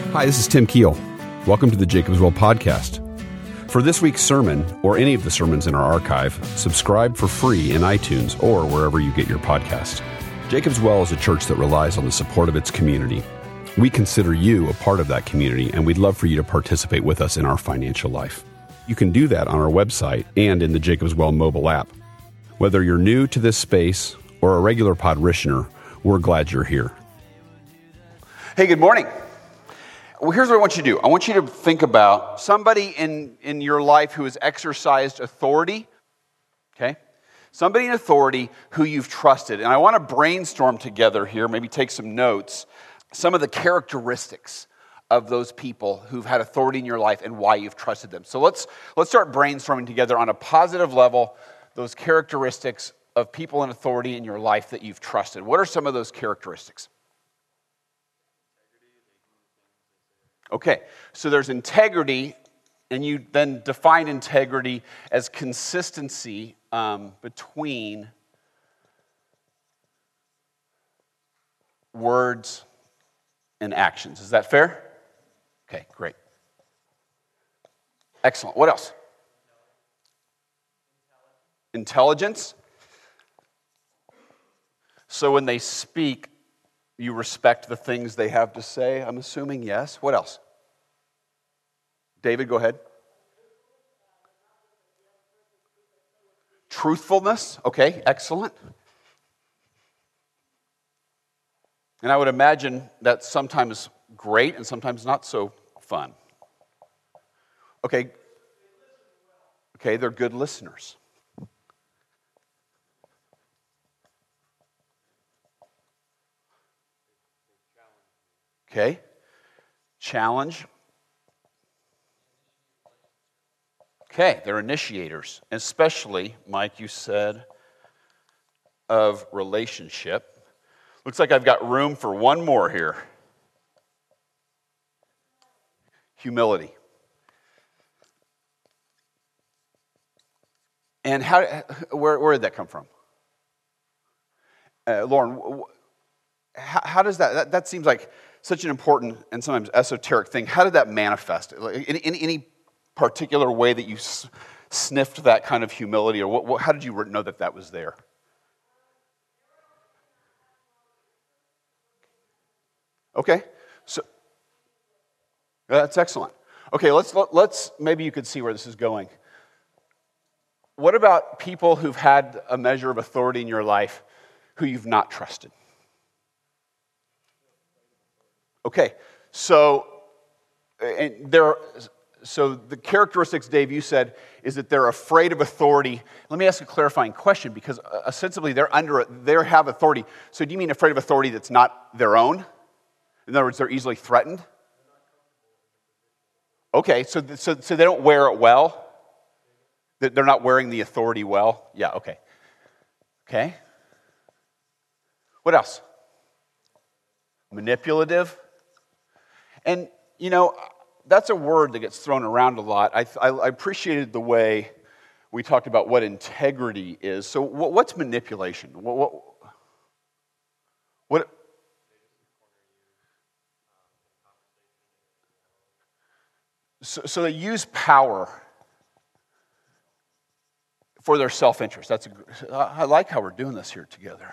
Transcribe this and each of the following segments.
Hi, this is Tim Keel. Welcome to the Jacob's Well podcast. For this week's sermon, or any of the sermons in our archive, subscribe for free in iTunes or wherever you get your podcast. Jacob's Well is a church that relies on the support of its community. We consider you a part of that community, and we'd love for you to participate with us in our financial life. You can do that on our website and in the Jacob's Well mobile app. Whether you're new to this space or a regular podritioner, we're glad you're here. Hey, good morning. Well, here's what I want you to do. I want you to think about somebody in your life who has exercised authority, okay? Somebody in authority who you've trusted. And I want to brainstorm together here, maybe take some notes, some of the characteristics of those people who've had authority in your life and why you've trusted them. So let's start brainstorming together on a positive level, those characteristics of people in authority in your life that you've trusted. What are some of those characteristics? Okay, so there's integrity, and you then define integrity as consistency between words and actions. Is that fair? Okay, great. Excellent. What else? Intelligence. So when they speak, you respect the things they have to say, I'm assuming, yes. What else? David, go ahead. Truthfulness, okay, excellent. And I would imagine that's sometimes great and sometimes not so fun. Okay, they're good listeners. Okay, challenge. Okay, they're initiators, especially, Mike, you said, of relationship. Looks like I've got room for one more here. Humility. And where did that come from? Lauren, how does that seems like such an important and sometimes esoteric thing. How did that manifest? In any particular way that you sniffed that kind of humility, or how did you know that was there? Okay, so that's excellent. Okay, let's maybe you could see where this is going. What about people who've had a measure of authority in your life who you've not trusted? Okay, so the characteristics, Dave, you said, is that they're afraid of authority. Let me ask a clarifying question, because ostensibly they have authority. So do you mean afraid of authority that's not their own? In other words, they're easily threatened? Okay, so they don't wear it well? They're not wearing the authority well? Yeah, okay. Okay. What else? Manipulative. And, that's a word that gets thrown around a lot. I appreciated the way we talked about what integrity is. So what's manipulation? What? So they use power for their self-interest. I like how we're doing this here together.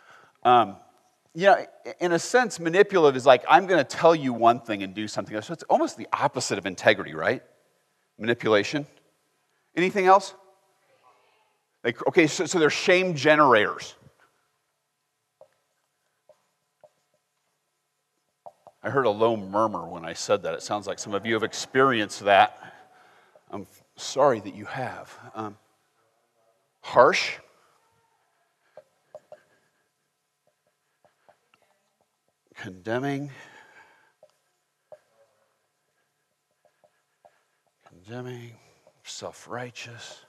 In a sense, manipulative is like, I'm going to tell you one thing and do something else. So it's almost the opposite of integrity, right? Manipulation. Anything else? So they're shame generators. I heard a low murmur when I said that. It sounds like some of you have experienced that. I'm sorry that you have. Harsh. Condemning, self-righteous,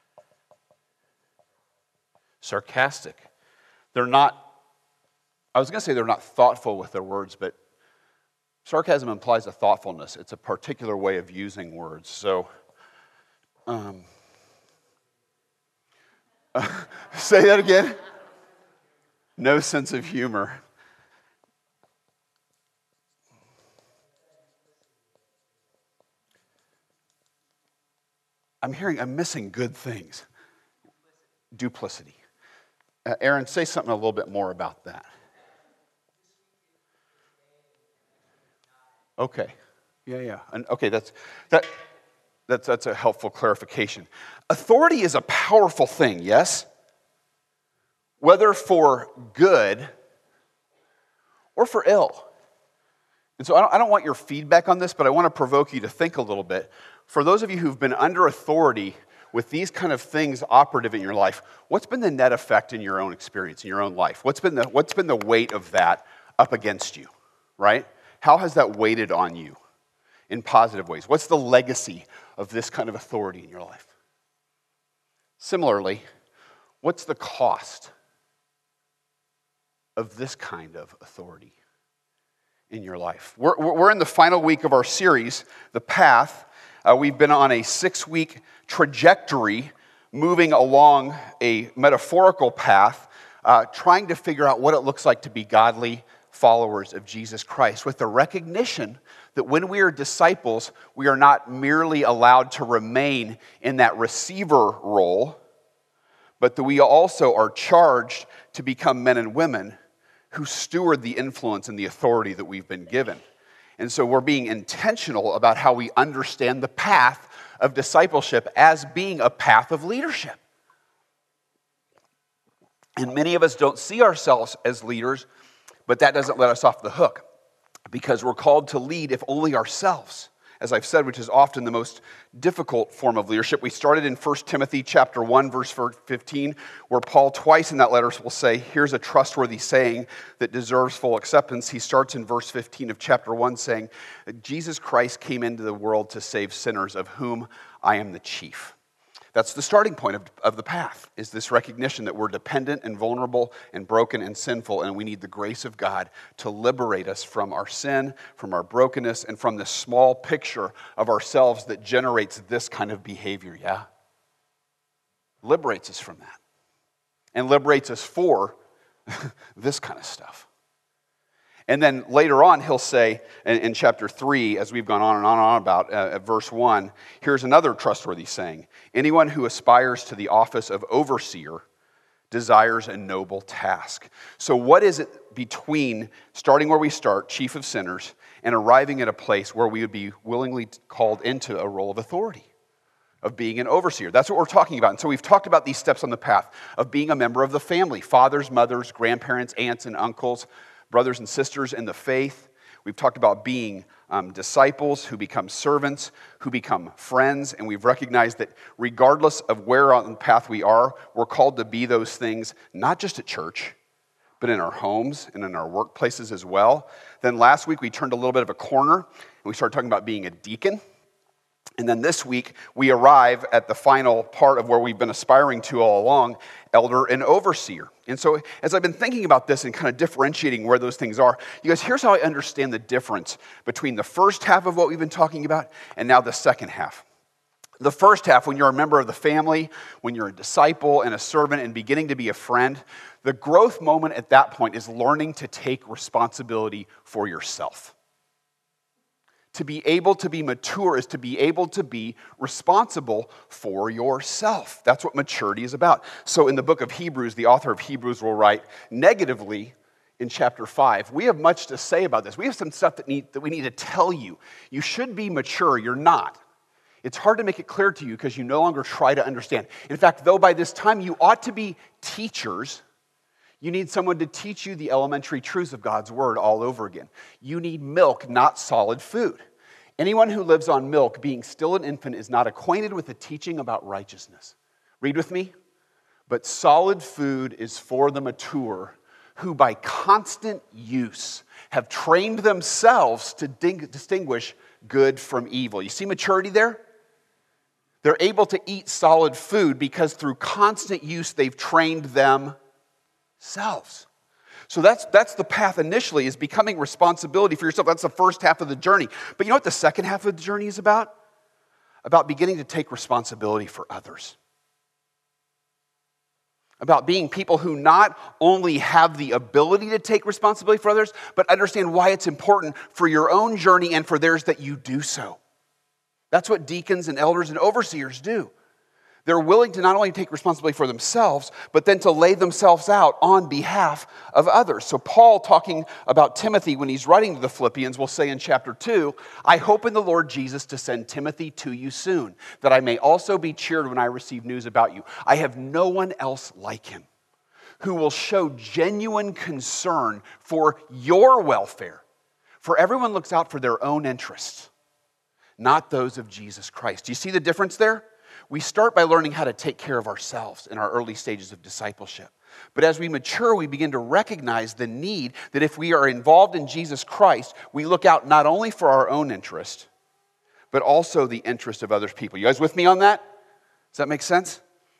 sarcastic. They're not thoughtful with their words, but sarcasm implies a thoughtfulness. It's a particular way of using words. So, say that again. No sense of humor. I'm missing good things. Duplicity. Aaron, say something a little bit more about that. Okay. Yeah. And okay, that's a helpful clarification. Authority is a powerful thing, yes? Whether for good or for ill. And so I don't want your feedback on this, but I want to provoke you to think a little bit. For those of you who've been under authority with these kind of things operative in your life, what's been the net effect in your own experience, in your own life? What's been the weight of that up against you, right? How has that weighted on you in positive ways? What's the legacy of this kind of authority in your life? Similarly, what's the cost of this kind of authority in your life? We're in the final week of our series, The Path. We've been on a 6-week trajectory moving along a metaphorical path, trying to figure out what it looks like to be godly followers of Jesus Christ, with the recognition that when we are disciples, we are not merely allowed to remain in that receiver role, but that we also are charged to become men and women who steward the influence and the authority that we've been given. And so we're being intentional about how we understand the path of discipleship as being a path of leadership. And many of us don't see ourselves as leaders, but that doesn't let us off the hook, because we're called to lead if only ourselves, as I've said, which is often the most difficult form of leadership. We started in 1 Timothy chapter 1, verse 15, where Paul twice in that letter will say, here's a trustworthy saying that deserves full acceptance. He starts in verse 15 of chapter 1 saying, Jesus Christ came into the world to save sinners, of whom I am the chief. That's the starting point of the path, is this recognition that we're dependent and vulnerable and broken and sinful, and we need the grace of God to liberate us from our sin, from our brokenness, and from this small picture of ourselves that generates this kind of behavior, yeah? Liberates us from that. And liberates us for this kind of stuff. And then later on, he'll say in chapter 3, as we've gone on and on about, at verse 1, here's another trustworthy saying. Anyone who aspires to the office of overseer desires a noble task. So what is it between starting where we start, chief of sinners, and arriving at a place where we would be willingly called into a role of authority, of being an overseer? That's what we're talking about. And so we've talked about these steps on the path of being a member of the family, fathers, mothers, grandparents, aunts, and uncles, brothers and sisters in the faith. We've talked about being disciples who become servants, who become friends, and we've recognized that regardless of where on the path we are, we're called to be those things, not just at church, but in our homes and in our workplaces as well. Then last week we turned a little bit of a corner, and we started talking about being a deacon. And then this week, we arrive at the final part of where we've been aspiring to all along, elder and overseer. And so as I've been thinking about this and kind of differentiating where those things are, you guys, here's how I understand the difference between the first half of what we've been talking about and now the second half. The first half, when you're a member of the family, when you're a disciple and a servant and beginning to be a friend, the growth moment at that point is learning to take responsibility for yourself. To be able to be mature is to be able to be responsible for yourself. That's what maturity is about. So in the book of Hebrews, the author of Hebrews will write negatively in chapter 5. We have much to say about this. We have some stuff that we need to tell you. You should be mature. You're not. It's hard to make it clear to you because you no longer try to understand. In fact, though by this time you ought to be teachers, you need someone to teach you the elementary truths of God's word all over again. You need milk, not solid food. Anyone who lives on milk, being still an infant, is not acquainted with the teaching about righteousness. Read with me. But solid food is for the mature, who by constant use have trained themselves to distinguish good from evil. You see maturity there? They're able to eat solid food because through constant use they've trained themselves. So that's the path initially, is becoming responsibility for yourself. That's the first half of the journey. But you know what the second half of the journey is about? About beginning to take responsibility for others. About being people who not only have the ability to take responsibility for others, but understand why it's important for your own journey and for theirs that you do so. That's what deacons and elders and overseers do. They're willing to not only take responsibility for themselves, but then to lay themselves out on behalf of others. So Paul, talking about Timothy when he's writing to the Philippians, will say in chapter 2, I hope in the Lord Jesus to send Timothy to you soon, that I may also be cheered when I receive news about you. I have no one else like him who will show genuine concern for your welfare. For everyone looks out for their own interests, not those of Jesus Christ. Do you see the difference there? We start by learning how to take care of ourselves in our early stages of discipleship. But as we mature, we begin to recognize the need that if we are involved in Jesus Christ, we look out not only for our own interest, but also the interest of other people. You guys with me on that? Does that make sense?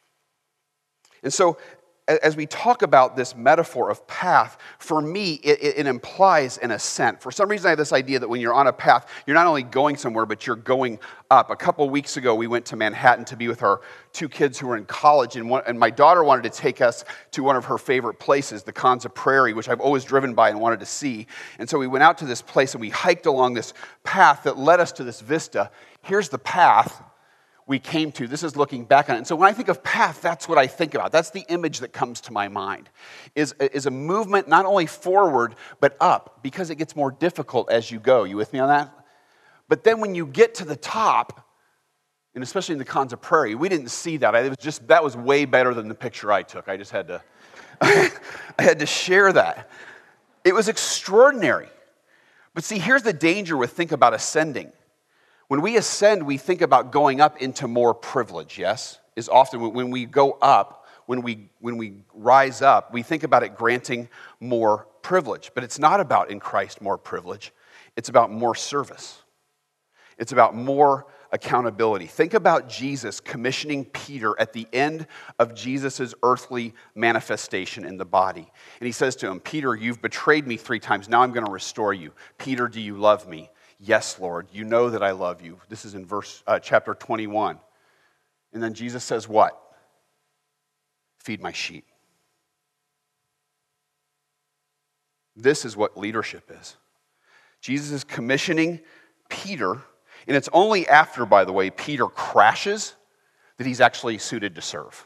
And so, as we talk about this metaphor of path, for me, it implies an ascent. For some reason, I have this idea that when you're on a path, you're not only going somewhere, but you're going up. A couple weeks ago, we went to Manhattan to be with our 2 kids who were in college, and my daughter wanted to take us to one of her favorite places, the Konza Prairie, which I've always driven by and wanted to see. And so we went out to this place, and we hiked along this path that led us to this vista. Here's the path we came to. This is looking back on it. And so when I think of path, that's what I think about. That's the image that comes to my mind, is a movement not only forward, but up, because it gets more difficult as you go. You with me on that? But then when you get to the top, and especially in the Konza Prairie, we didn't see that. That was way better than the picture I took. I just had to, I had to share that. It was extraordinary. But see, here's the danger with think about ascending. When we ascend, we think about going up into more privilege, yes? Is often when we go up, when we rise up, we think about it granting more privilege. But it's not about in Christ more privilege. It's about more service. It's about more accountability. Think about Jesus commissioning Peter at the end of Jesus' earthly manifestation in the body. And he says to him, Peter, you've betrayed me 3 times. Now I'm going to restore you. Peter, do you love me? Yes, Lord, you know that I love you. This is in chapter 21. And then Jesus says what? Feed my sheep. This is what leadership is. Jesus is commissioning Peter, and it's only after, by the way, Peter crashes that he's actually suited to serve.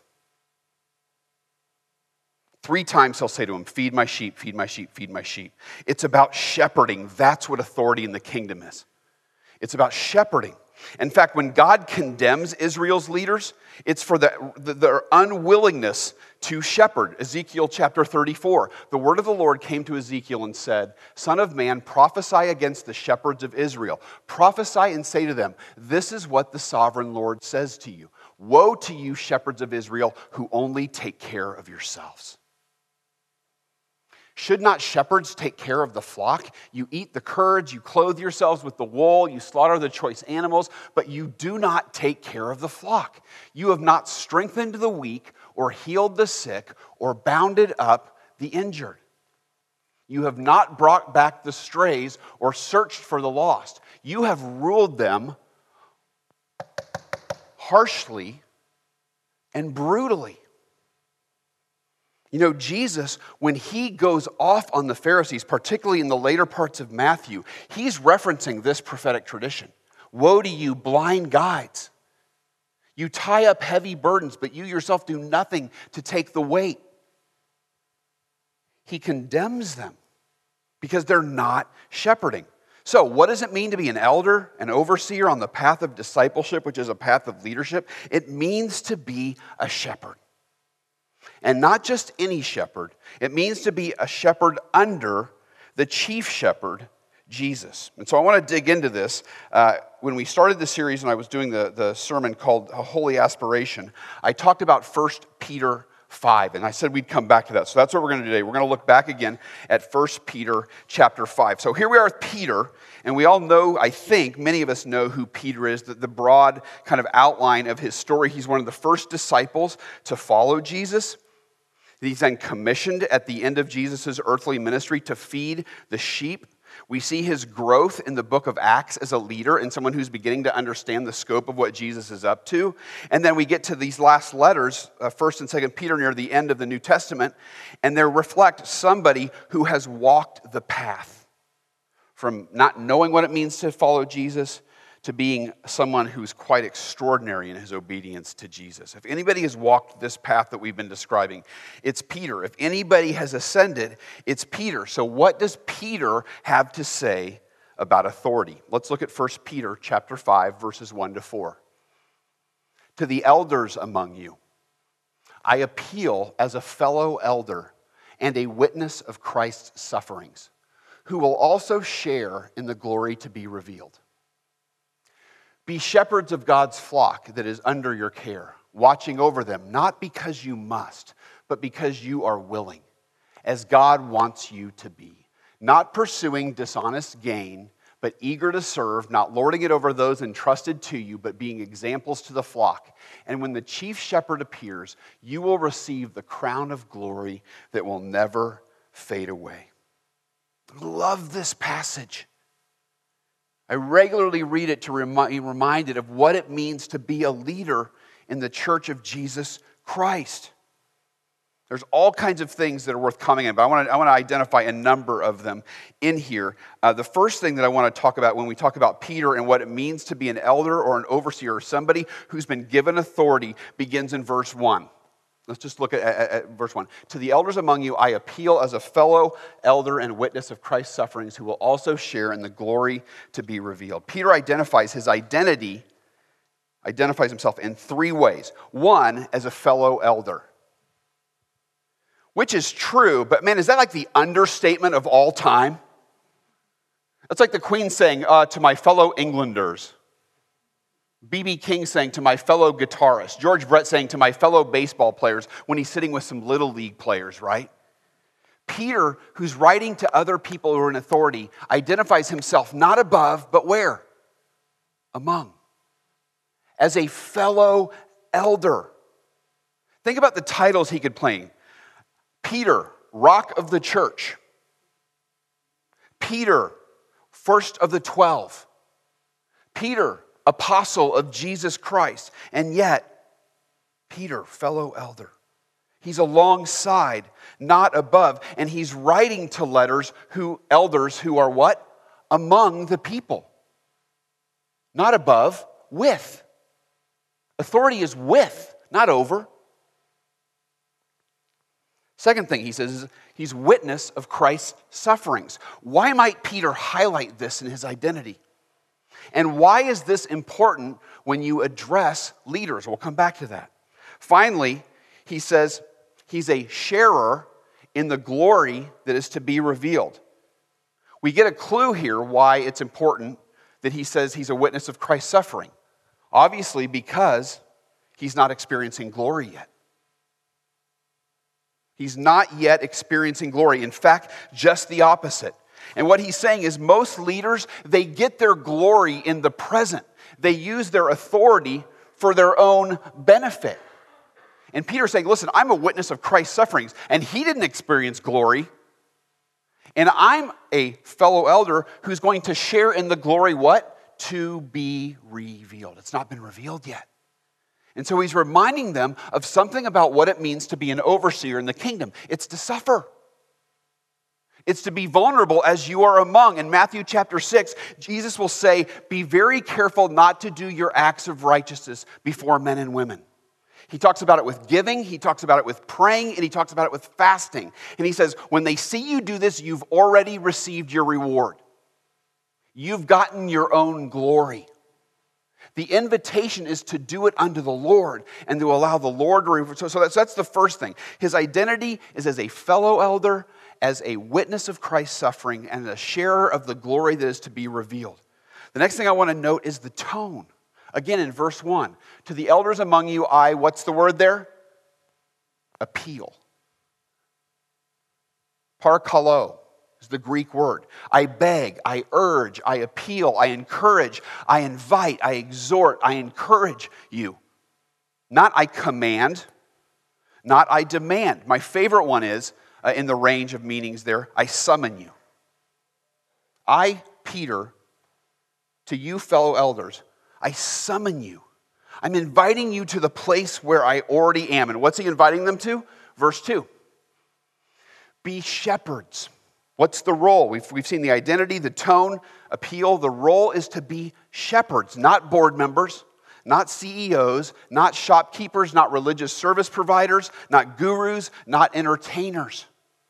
3 times he'll say to him, feed my sheep, feed my sheep, feed my sheep. It's about shepherding. That's what authority in the kingdom is. It's about shepherding. In fact, when God condemns Israel's leaders, it's for their unwillingness to shepherd. Ezekiel chapter 34. The word of the Lord came to Ezekiel and said, Son of man, prophesy against the shepherds of Israel. Prophesy and say to them, this is what the sovereign Lord says to you. Woe to you, shepherds of Israel, who only take care of yourselves. Should not shepherds take care of the flock? You eat the curds, you clothe yourselves with the wool, you slaughter the choice animals, but you do not take care of the flock. You have not strengthened the weak, or healed the sick, or bounded up the injured. You have not brought back the strays, or searched for the lost. You have ruled them harshly and brutally. You know, Jesus, when he goes off on the Pharisees, particularly in the later parts of Matthew, he's referencing this prophetic tradition. Woe to you, blind guides. You tie up heavy burdens, but you yourself do nothing to take the weight. He condemns them because they're not shepherding. So, what does it mean to be an elder, an overseer on the path of discipleship, which is a path of leadership? It means to be a shepherd. And not just any shepherd. It means to be a shepherd under the chief shepherd, Jesus. And so I want to dig into this. When we started the series and I was doing the sermon called A Holy Aspiration, I talked about 1 Peter 5, and I said we'd come back to that. So that's what we're going to do today. We're going to look back again at 1 Peter chapter 5. So here we are with Peter, and we all know, I think, many of us know who Peter is, the broad kind of outline of his story. He's one of the first disciples to follow Jesus. He's then commissioned at the end of Jesus' earthly ministry to feed the sheep. We see his growth in the book of Acts as a leader and someone who's beginning to understand the scope of what Jesus is up to. And then we get to these last letters, 1st and 2nd Peter, near the end of the New Testament, and they reflect somebody who has walked the path from not knowing what it means to follow Jesus to being someone who's quite extraordinary in his obedience to Jesus. If anybody has walked this path that we've been describing, it's Peter. If anybody has ascended, it's Peter. So what does Peter have to say about authority? Let's look at 1 Peter chapter 5, verses 1 to 4. To the elders among you, I appeal as a fellow elder and a witness of Christ's sufferings, who will also share in the glory to be revealed. Be shepherds of God's flock that is under your care, watching over them, not because you must, but because you are willing, as God wants you to be, not pursuing dishonest gain, but eager to serve, not lording it over those entrusted to you, but being examples to the flock. And when the chief shepherd appears, you will receive the crown of glory that will never fade away. I love this passage. I regularly read it to be reminded of what it means to be a leader in the church of Jesus Christ. There's all kinds of things that are worth commenting on, but I want to identify a number of them in here. The first thing that I want to talk about when we talk about Peter and what it means to be an elder or an overseer or somebody who's been given authority begins in verse 1. Let's just look at verse 1. To the elders among you, I appeal as a fellow elder and witness of Christ's sufferings, who will also share in the glory to be revealed. Peter identifies himself in three ways. One, as a fellow elder, which is true, but man, is that like the understatement of all time? That's like the Queen saying, to my fellow Englanders. B.B. King saying to my fellow guitarists, George Brett saying to my fellow baseball players when he's sitting with some little league players, right? Peter, who's writing to other people who are in authority, identifies himself not above, but where? Among. As a fellow elder. Think about the titles he could claim. Peter, rock of the church. Peter, first of the 12. Peter, apostle of Jesus Christ. And yet, Peter, fellow elder. He's alongside, not above. And he's writing to elders who are what? Among the people. Not above, with. Authority is with, not over. Second thing he says is he's witness of Christ's sufferings. Why might Peter highlight this in his identity? And why is this important when you address leaders? We'll come back to that. Finally, he says he's a sharer in the glory that is to be revealed. We get a clue here why it's important that he says he's a witness of Christ's suffering. Obviously, because he's not experiencing glory yet. He's not yet experiencing glory. In fact, just the opposite. And what he's saying is most leaders, they get their glory in the present. They use their authority for their own benefit. And Peter's saying, listen, I'm a witness of Christ's sufferings, and he didn't experience glory. And I'm a fellow elder who's going to share in the glory, what? To be revealed. It's not been revealed yet. And so he's reminding them of something about what it means to be an overseer in the kingdom. It's to suffer. It's to be vulnerable as you are among. In Matthew chapter 6, Jesus will say, be very careful not to do your acts of righteousness before men and women. He talks about it with giving, he talks about it with praying, and he talks about it with fasting. And he says, when they see you do this, you've already received your reward. You've gotten your own glory. The invitation is to do it unto the Lord and to allow the Lord to reveal. So that's the first thing. His identity is as a fellow elder, as a witness of Christ's suffering, and a sharer of the glory that is to be revealed. The next thing I want to note is the tone. Again, in verse 1, to the elders among you, what's the word there? Appeal. Parkalo is the Greek word. I beg, I urge, I appeal, I encourage, I invite, I exhort, I encourage you. Not I command, not I demand. My favorite one is, in the range of meanings there, I summon you. I, Peter, to you fellow elders, I summon you. I'm inviting you to the place where I already am. And what's he inviting them to? Verse 2. Be shepherds What's the role? We've seen the identity, the tone, appeal. The role is to be shepherds, not board members, not CEOs, not shopkeepers, not religious service providers, not gurus, not entertainers,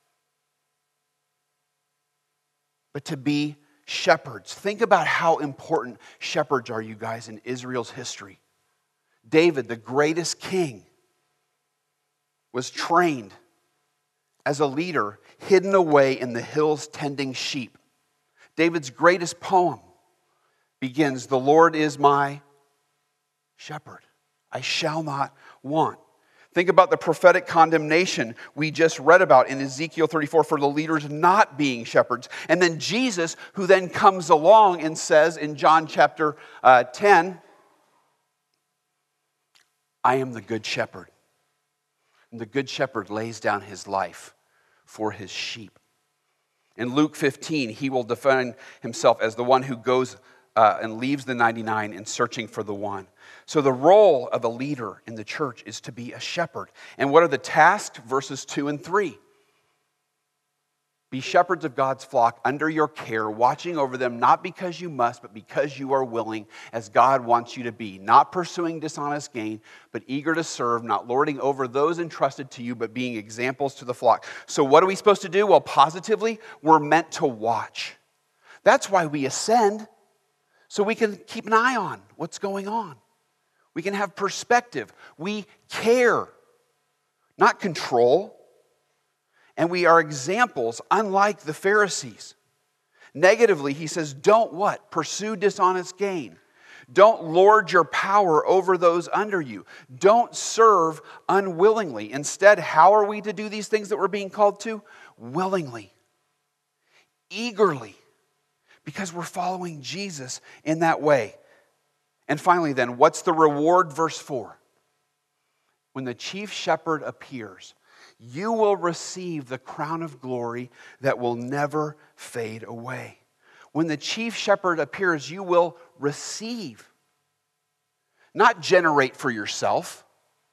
but to be shepherds. Think about how important shepherds are, you guys, in Israel's history. David, the greatest king, was trained as a leader, hidden away in the hills tending sheep. David's greatest poem begins, "The Lord is my shepherd. I shall not want." Think about the prophetic condemnation we just read about in Ezekiel 34 for the leaders not being shepherds. And then Jesus, who then comes along and says in John chapter 10, "I am the good shepherd. And the good shepherd lays down his life for his sheep." In Luke 15, he will define himself as the one who goes and leaves the 99 in searching for the one. So the role of a leader in the church is to be a shepherd. And what are the tasks? Verses 2 and 3. Be shepherds of God's flock under your care, watching over them, not because you must, but because you are willing, as God wants you to be. Not pursuing dishonest gain, but eager to serve, not lording over those entrusted to you, but being examples to the flock. So what are we supposed to do? Well, positively, we're meant to watch. That's why we ascend, so we can keep an eye on what's going on. We can have perspective. We care, not control. And we are examples, unlike the Pharisees. Negatively, he says, don't what? Pursue dishonest gain. Don't lord your power over those under you. Don't serve unwillingly. Instead, how are we to do these things that we're being called to? Willingly. Eagerly. Because we're following Jesus in that way. And finally then, what's the reward? Verse 4. When the chief shepherd appears, you will receive the crown of glory that will never fade away. When the chief shepherd appears, you will receive, not generate for yourself,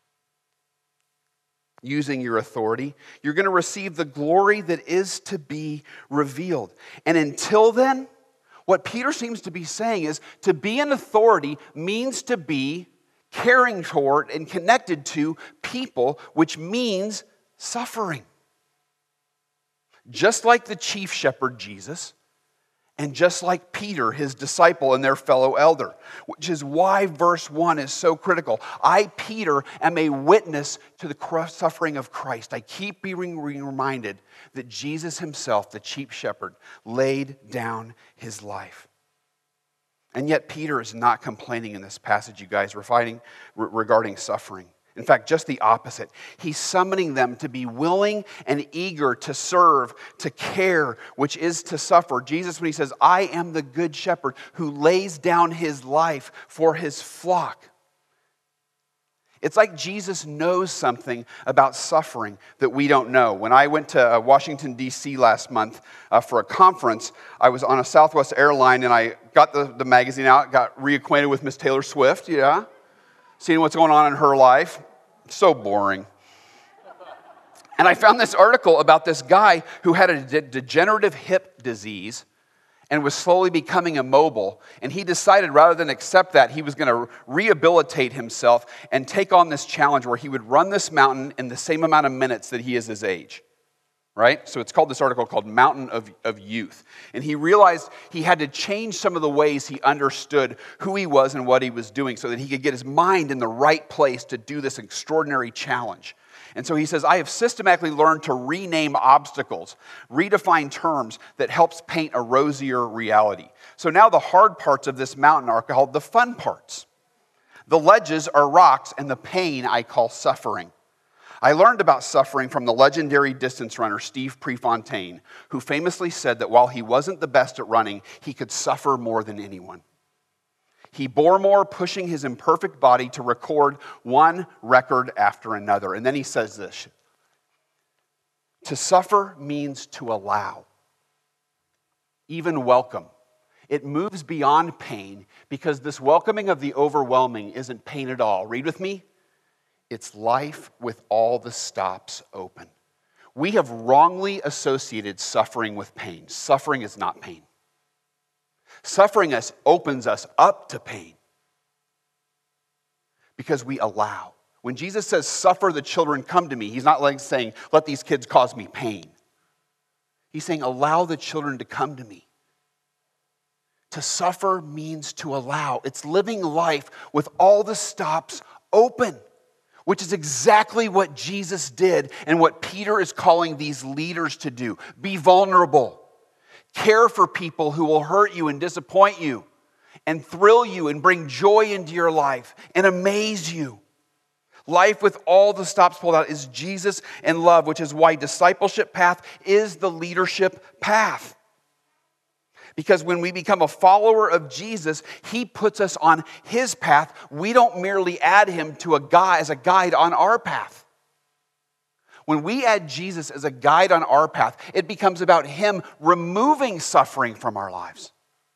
using your authority. You're going to receive the glory that is to be revealed. And until then, what Peter seems to be saying is to be an authority means to be caring toward and connected to people, which means suffering. Just like the chief shepherd, Jesus, and just like Peter, his disciple and their fellow elder, which is why verse 1 is so critical. I, Peter, am a witness to the suffering of Christ. I keep being reminded that Jesus himself, the chief shepherd, laid down his life. And yet Peter is not complaining in this passage, you guys, regarding suffering. In fact, just the opposite. He's summoning them to be willing and eager to serve, to care, which is to suffer. Jesus, when he says, I am the good shepherd who lays down his life for his flock. It's like Jesus knows something about suffering that we don't know. When I went to Washington, D.C. last month for a conference, I was on a Southwest airline and I got the magazine out, got reacquainted with Miss Taylor Swift, seeing what's going on in her life. So boring. And I found this article about this guy who had a degenerative hip disease and was slowly becoming immobile. And he decided rather than accept that, he was going to rehabilitate himself and take on this challenge where he would run this mountain in the same amount of minutes that he is his age. Right? So it's called this article called Mountain of Youth. And he realized he had to change some of the ways he understood who he was and what he was doing so that he could get his mind in the right place to do this extraordinary challenge. And so he says, I have systematically learned to rename obstacles, redefine terms that helps paint a rosier reality. So now the hard parts of this mountain are called the fun parts. The ledges are rocks and the pain I call suffering. I learned about suffering from the legendary distance runner Steve Prefontaine, who famously said that while he wasn't the best at running, he could suffer more than anyone. He bore more, pushing his imperfect body to record one record after another. And then he says this, to suffer means to allow, even welcome. It moves beyond pain because this welcoming of the overwhelming isn't pain at all. Read with me. It's life with all the stops open. We have wrongly associated suffering with pain. Suffering is not pain. Suffering opens us up to pain because we allow. When Jesus says, suffer the children, come to me, he's not like saying, let these kids cause me pain. He's saying, allow the children to come to me. To suffer means to allow. It's living life with all the stops open, which is exactly what Jesus did and what Peter is calling these leaders to do. Be vulnerable. Care for people who will hurt you and disappoint you and thrill you and bring joy into your life and amaze you. Life with all the stops pulled out is Jesus and love, which is why discipleship path is the leadership path. Because when we become a follower of Jesus, he puts us on his path. We don't merely add him to as a guide on our path. When we add Jesus as a guide on our path, it becomes about him removing suffering from our lives.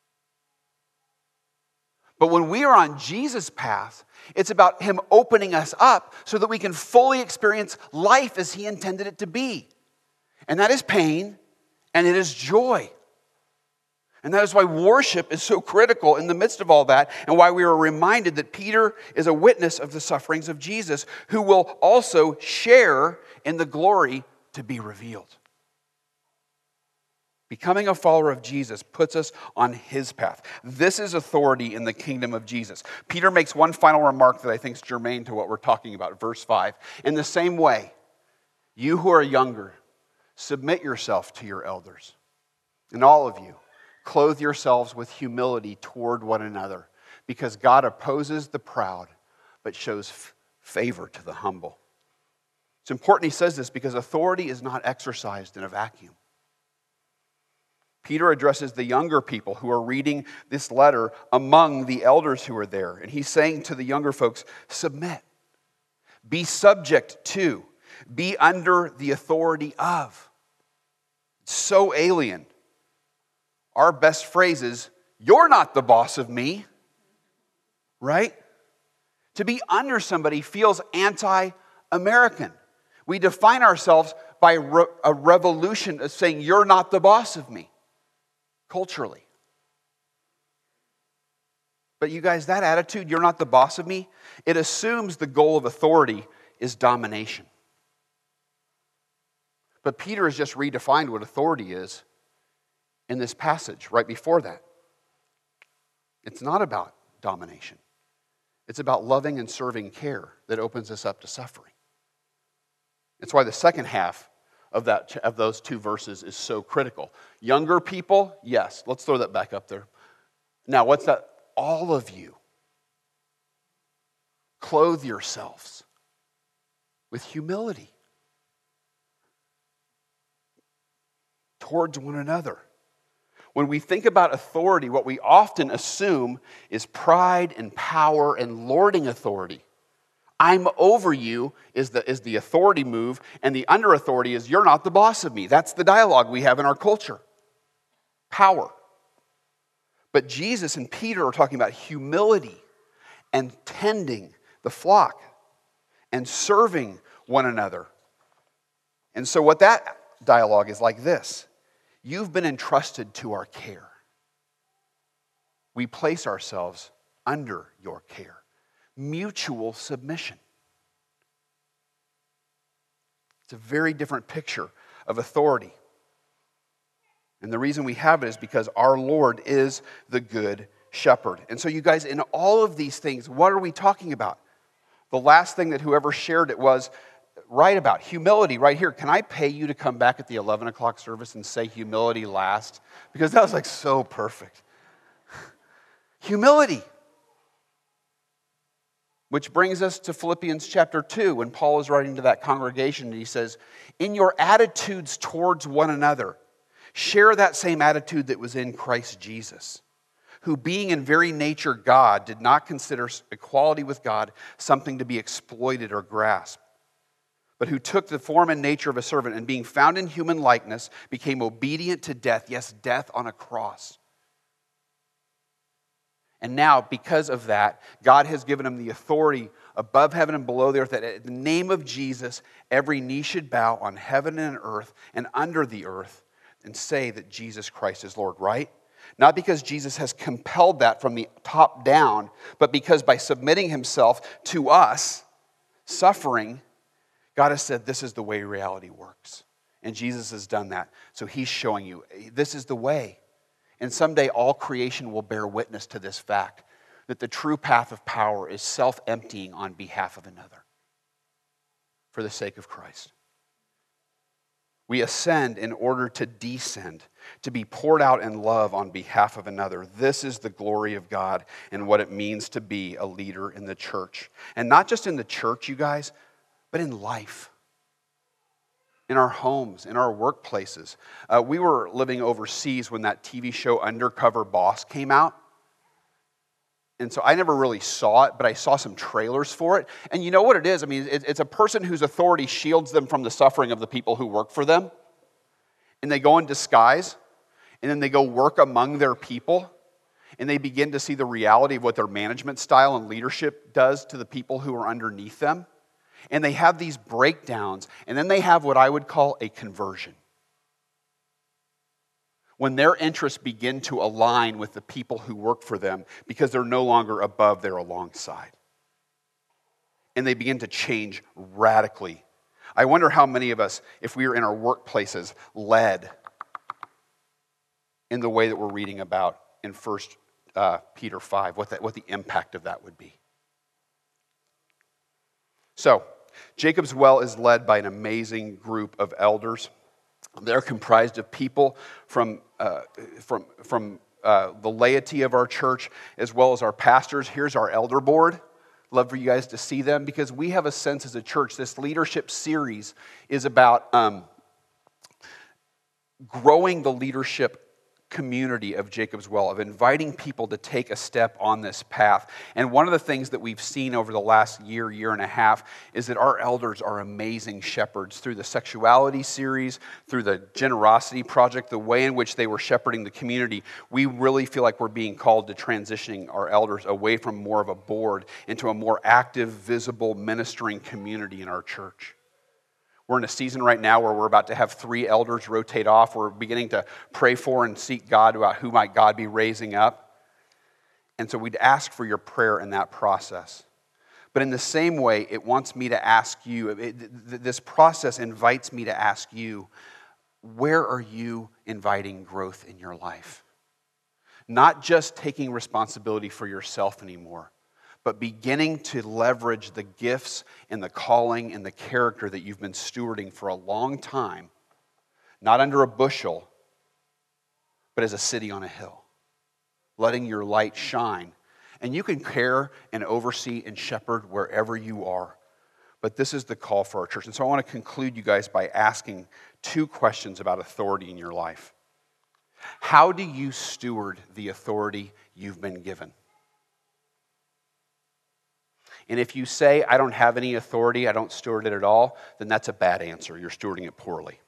But when we are on Jesus' path, it's about him opening us up so that we can fully experience life as he intended it to be. And that is pain, and it is joy. And that is why worship is so critical in the midst of all that, and why we are reminded that Peter is a witness of the sufferings of Jesus, who will also share in the glory to be revealed. Becoming a follower of Jesus puts us on his path. This is authority in the kingdom of Jesus. Peter makes one final remark that I think is germane to what we're talking about, verse 5. In the same way, you who are younger, submit yourself to your elders. And all of you, clothe yourselves with humility toward one another, because God opposes the proud, but shows favor to the humble. It's important he says this because authority is not exercised in a vacuum. Peter addresses the younger people who are reading this letter among the elders who are there. And he's saying to the younger folks, submit, be subject to, be under the authority of. It's so alien. Our best phrase is, you're not the boss of me, right? To be under somebody feels anti-American. We define ourselves by a revolution of saying, you're not the boss of me. Culturally. But you guys, that attitude, you're not the boss of me, it assumes the goal of authority is domination. But Peter has just redefined what authority is in this passage right before that. It's not about domination. It's about loving and serving care that opens us up to suffering. It's why the second half of those two verses is so critical. Younger people, yes, let's throw that back up there. Now, what's that? All of you, clothe yourselves with humility towards one another. When we think about authority, what we often assume is pride and power and lording authority. I'm over you is the authority move, and the under authority is you're not the boss of me. That's the dialogue we have in our culture. Power. But Jesus and Peter are talking about humility and tending the flock and serving one another. And so what that dialogue is like this. You've been entrusted to our care. We place ourselves under your care. Mutual submission. It's a very different picture of authority. And the reason we have it is because our Lord is the good shepherd. And so you guys, in all of these things, what are we talking about? The last thing that whoever shared it was right about humility right here. Can I pay you to come back at the 11 o'clock service and say humility last? Because that was like so perfect. Humility. Which brings us to Philippians chapter 2, when Paul is writing to that congregation, and he says, in your attitudes towards one another, share that same attitude that was in Christ Jesus, who being in very nature God, did not consider equality with God something to be exploited or grasped, but who took the form and nature of a servant, and being found in human likeness, became obedient to death, yes, death on a cross. And now, because of that, God has given him the authority above heaven and below the earth, that at the name of Jesus, every knee should bow on heaven and earth and under the earth and say that Jesus Christ is Lord, right? Not because Jesus has compelled that from the top down, but because by submitting himself to us, suffering, God has said this is the way reality works. And Jesus has done that. So he's showing you this is the way. And someday all creation will bear witness to this fact, that the true path of power is self-emptying on behalf of another for the sake of Christ. We ascend in order to descend, to be poured out in love on behalf of another. This is the glory of God and what it means to be a leader in the church. And not just in the church, you guys, but in life. In our homes, in our workplaces. We were living overseas when that TV show Undercover Boss came out. And so I never really saw it, but I saw some trailers for it. And you know what it is? I mean, it's a person whose authority shields them from the suffering of the people who work for them. And they go in disguise, and then they go work among their people, and they begin to see the reality of what their management style and leadership does to the people who are underneath them. And they have these breakdowns, and then they have what I would call a conversion. When their interests begin to align with the people who work for them because they're no longer above, they're alongside. And they begin to change radically. I wonder how many of us, if we were in our workplaces, led in the way that we're reading about in 1 Peter 5, what the impact of that would be. So, Jacob's Well is led by an amazing group of elders. They're comprised of people from the laity of our church, as well as our pastors. Here's our elder board. Love for you guys to see them, because we have a sense as a church, this leadership series is about growing the leadership community of Jacob's Well, of inviting people to take a step on this path. And one of the things that we've seen over the last year and a half, is that our elders are amazing shepherds through the sexuality series, through the generosity project, the way in which they were shepherding the community. We really feel like we're being called to transitioning our elders away from more of a board into a more active, visible, ministering community in our church. We're in a season right now where we're about to have 3 elders rotate off. We're beginning to pray for and seek God about who might God be raising up. And so we'd ask for your prayer in that process. But in the same way, it wants me to ask you, this process invites me to ask you, where are you inviting growth in your life? Not just taking responsibility for yourself anymore, but beginning to leverage the gifts and the calling and the character that you've been stewarding for a long time, not under a bushel, but as a city on a hill, letting your light shine. And you can care and oversee and shepherd wherever you are. But this is the call for our church. And so I want to conclude you guys by asking 2 questions about authority in your life. How do you steward the authority you've been given? And if you say, I don't have any authority, I don't steward it at all, then that's a bad answer. You're stewarding it poorly.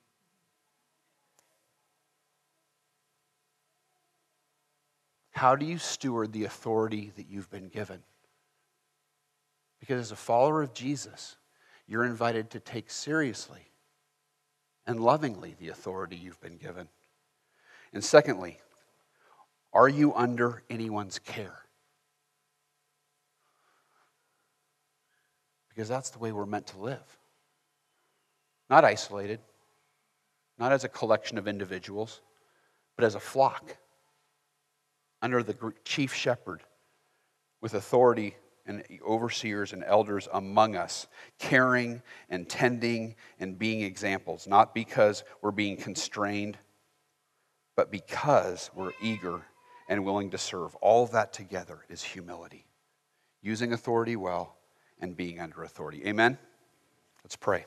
How do you steward the authority that you've been given? Because as a follower of Jesus, you're invited to take seriously and lovingly the authority you've been given. And secondly, are you under anyone's care? Because that's the way we're meant to live. Not isolated, not as a collection of individuals, but as a flock, under the chief shepherd, with authority and overseers and elders among us, caring and tending and being examples, not because we're being constrained, but because we're eager and willing to serve. All of that together is humility, using authority well and being under authority. Amen? Let's pray.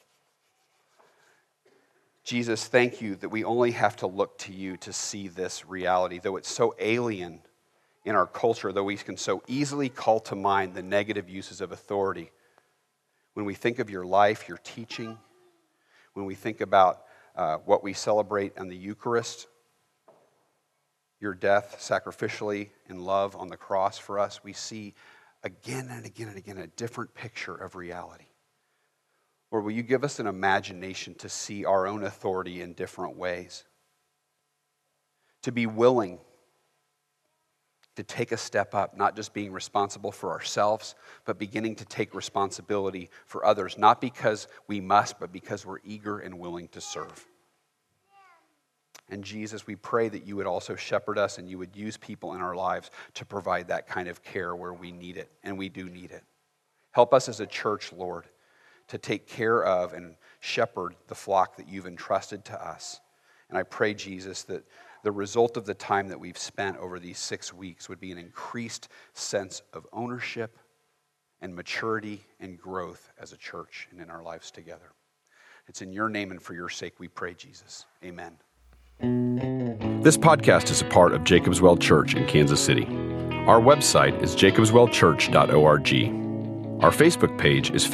Jesus, thank you that we only have to look to you to see this reality, though it's so alien in our culture, though we can so easily call to mind the negative uses of authority. When we think of your life, your teaching, when we think about what we celebrate in the Eucharist, your death sacrificially in love on the cross for us, we see again and again and again a different picture of reality. Lord, will you give us an imagination to see our own authority in different ways? To be willing to take a step up, not just being responsible for ourselves, but beginning to take responsibility for others, not because we must, but because we're eager and willing to serve. And Jesus, we pray that you would also shepherd us and you would use people in our lives to provide that kind of care where we need it, and we do need it. Help us as a church, Lord, to take care of and shepherd the flock that you've entrusted to us. And I pray, Jesus, that the result of the time that we've spent over these 6 weeks would be an increased sense of ownership and maturity and growth as a church and in our lives together. It's in your name and for your sake we pray, Jesus. Amen. This podcast is a part of Jacob's Well Church in Kansas City. Our website is jacobswellchurch.org. Our Facebook page is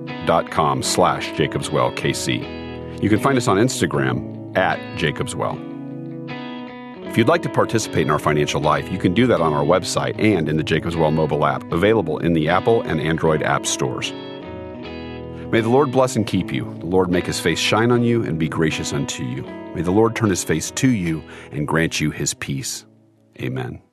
facebook.com/jacobswellkc. You can find us on Instagram @jacobswell. If you'd like to participate in our financial life, you can do that on our website and in the Jacob's Well mobile app, available in the Apple and Android app stores. May the Lord bless and keep you. The Lord make his face shine on you and be gracious unto you. May the Lord turn his face to you and grant you his peace. Amen.